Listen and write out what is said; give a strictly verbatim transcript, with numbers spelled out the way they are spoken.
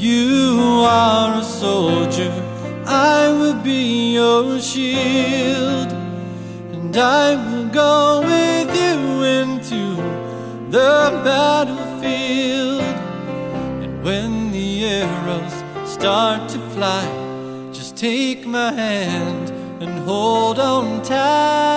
You are a soldier, I will be your shield, and I will go with you into the battlefield. And when the arrows start to fly, just take my hand and hold on tight.